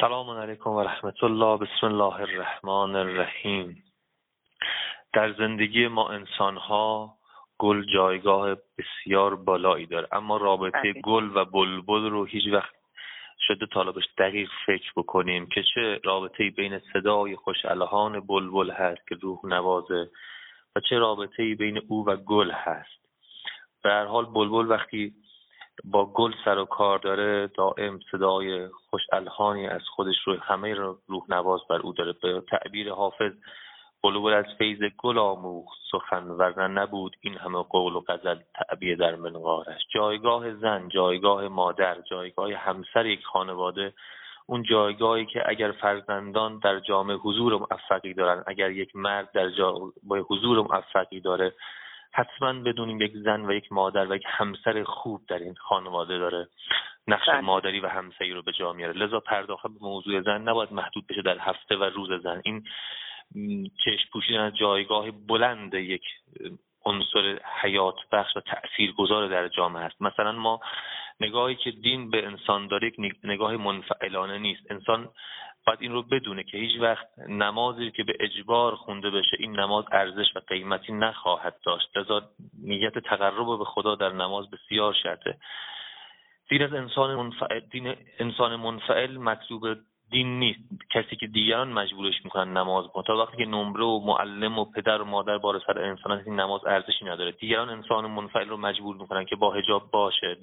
سلام علیکم و رحمت الله. بسم الله الرحمن الرحیم. در زندگی ما انسان‌ها گل جایگاه بسیار بالایی داره، اما رابطه گل و بلبل رو هیچ وقت شده طالبش دقیق فکر بکنیم که چه رابطه‌ای بین صدای خوش الحان بلبل هست که روح نوازه و چه رابطه‌ای بین او و گل هست. به هر حال بلبل وقتی با گل سر و کار داره دائم صدای خوش الحانی از خودش رو همه روح نواز بر او داره. به تعبیر حافظ بلبل از فیض گل آموخت سخن، ورنه نبود این همه قول و غزل تعبیه در منقارش. جایگاه زن، جایگاه مادر، جایگاه همسر یک خانواده، اون جایگاهی که اگر فرزندان در جامعه حضور موفقی دارن، اگر یک مرد در جامعه حضور موفقی داره، حتما بدونیم یک زن و یک مادر و یک همسر خوب در این خانواده داره نقش مادری و همسری رو به جا میاره. لذا پرداخت به موضوع زن نباید محدود بشه در هفته و روز زن. این چشم پوشیدن از جایگاه بلند یک عنصر حیات بخش و تأثیرگذار در جامعه است. مثلا ما نگاهی که دین به انسان داره یک نگاه منفعلانه نیست. انسان باید این رو بدونه که هیچ وقت نمازی که به اجبار خونده بشه این نماز ارزش و قیمتی نخواهد داشت. لذا نیت تقرب به خدا در نماز بسیار شرطه. دین از انسان منفعل مطلوب دین نیست. کسی که دیگران مجبورش میکنن نماز بخونه، تا وقتی که نمره و معلم و پدر و مادر بار سر انسان هست، این نماز ارزشی نداره. دیگران انسان منفعل رو مجبور میکنن که با حجاب باشه.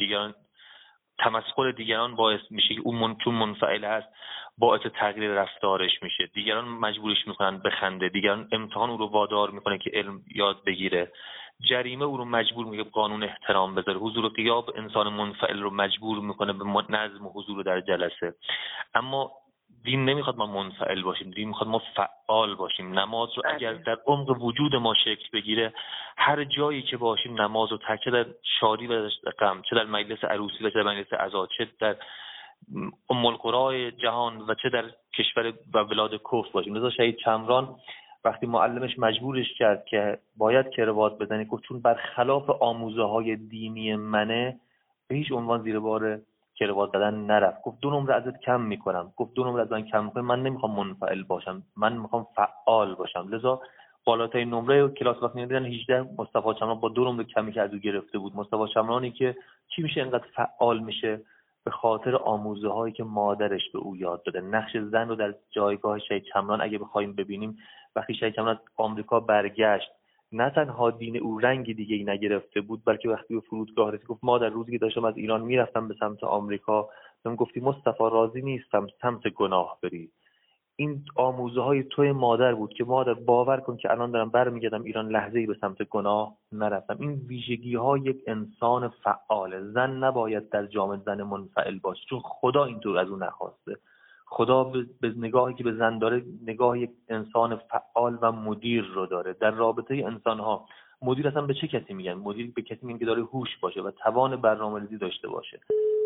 تمسخر دیگران باعث میشه که اون چون منفعل هست باعث تغییر رفتارش میشه. دیگران مجبورش میکنن بخنده، دیگران امتحان او رو وادار میکنه که علم یاد بگیره، جریمه او رو مجبور میکنه که قانون احترام بذاره، حضور غیاب انسان منفعل رو مجبور میکنه به نظم و حضور در جلسه. اما دین نمیخواد ما منفعل باشیم، دین میخواد ما فعال باشیم. نماز رو اگر در عمق وجود ما شکل بگیره، هر جایی که باشیم نماز رو چه در شادی و غم، چه در مجلس عروسی و چه در مجلس عزا، چه در ام القرى جهان و چه در کشور و بلاد کفر باشیم. لذا شهید چمران وقتی معلمش مجبورش کرد که باید کروات بزنی، گفت چون برخلاف آموزه‌های دینی منه به هیچ عنوان زیر بار کروات زدن نرفت. گفت 2 نمره ازت کم میکنم. گفت 2 نمره از من کم میکنی، من نمیخوام منفعل باشم، من میخوام فعال باشم. لذا بالاترین نمره کلاس وقتی میدن 18 مصطفی چمران با 2 نمره کمی که از او گرفته بود. مصطفی چمرانی که چی میشه اینقدر فعال میشه؟ به خاطر آموزه‌هایی که مادرش به او یاد داده. نقش زن رو در جایگاه شهید چمران اگه بخوایم ببینیم، وقتی شهید چمران از آمریکا برگشت، نه تنها دین او رنگی دیگه ای نگرفته بود، بلکه وقتی به فرودگاه رسید گفت مادر روزی که داشتم از ایران میرفتم به سمت آمریکا، من گفتی مصطفی راضی نیستم سمت گناه بری. این آموزه های توی مادر بود که مادر باور کن که الان دارم برمیگردم ایران، لحظه‌ای به سمت گناه نرفتم. این ویژگی ها یک انسان فعال. زن نباید در جامعه زن منفعل باشه، چون خدا اینطور از اون نخواسته. خدا به نگاهی که به زن داره نگاه یک انسان فعال و مدیر رو داره. در رابطه انسان ها مدیر اصلا به چه کسی میگن؟ مدیر به کسی میگن که داره هوش باشه و توان برنامه‌ریزی داشته باشه.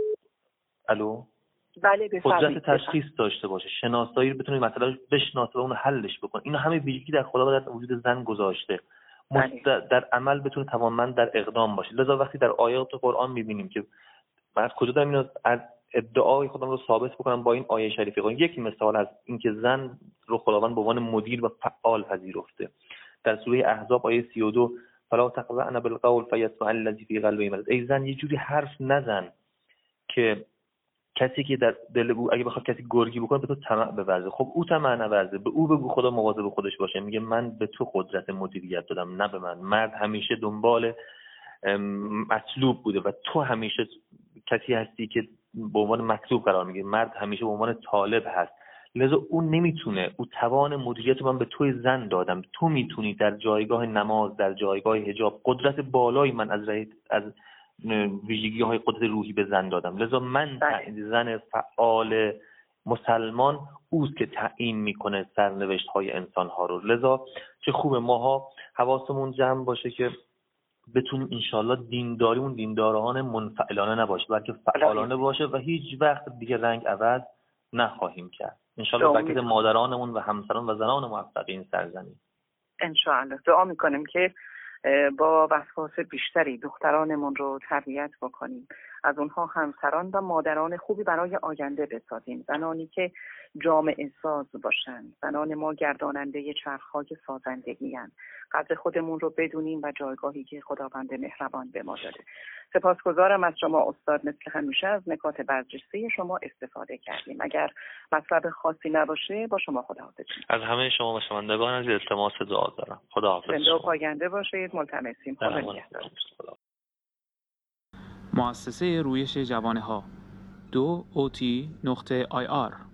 الو، بله، قدرت تشخیص داشته باشه، شناسایی رو بتونه مثلا بشناسه و اون حلش بکنه. اینا همه ویژگی در خدا در وجود زن گذاشته. در عمل بتونه توانمند در اقدام باشه. لذا وقتی در آیات قرآن میبینیم که من از کجا دارم اینو از ادعای خودم رو ثابت بکنم با این آیه شریفه. یک مثال از اینکه زن رو خداوند به عنوان مدیر و فعال پذیرفته در سوره احزاب آیه 32 فلا تخضعن بالقول فیطمع الذی فی قلبه مرض. ای زن یه جوری حرف نزن که کسی که در دل او اگه بخواد کسی گرگی بکنه به تو طمع بورزه. خب او طمع نورزه، به او بگو خدا مواظب خودش باشه. میگه من به تو قدرت مدیریت دادم نه به من. مرد همیشه دنبال مطلوب بوده و تو همیشه کسی هستی که به عنوان مطلوب قرار میگیره. مرد همیشه به عنوان طالب هست. لذا اون نمیتونه. او توان مدیریت من به توی زن دادم، تو میتونی در جایگاه نماز، در جایگاه حجاب، قدرت بالایی من از ویژگی‌های قدرت روحی به زن دادم. لذا من زن فعال مسلمان اوست که تعیین میکنه سرنوشت‌های انسان‌ها رو. لذا چه خوبه ماها حواسمون جمع باشه که بتونیم انشالله دینداریمون دینداران منفعلانه نباشه، بلکه فعالانه باشه و هیچ وقت دیگه رنگ عوض نخواهیم کرد. انشالله برکت مادرانمون و همسران و زنان موفق این سرزمین. انشالله دعا میکنیم که با وسواس بیشتری دخترانمون رو تربیت بکنیم. از اونها همسران و مادران خوبی برای آینده بسازیم، زنانی که جامعه ساز باشن. زنان ما گرداننده چرخ‌های سازندگی هستند. قدر خودمون رو بدونیم و جایگاهی که خداوند مهربان به ما داده. سپاسگزارم از شما استاد، مثل همیشه از نکات برجسته شما استفاده کردیم. اگر مطلب خاصی نباشه با شما خداحافظی. از همه شما و شنوندگان از التماس دعا دارم. خداحافظ. زنده و پاینده باشید. ملتمسیم. خدا نگهدار. مؤسسه رویش جوانه‌ها 2ot.ir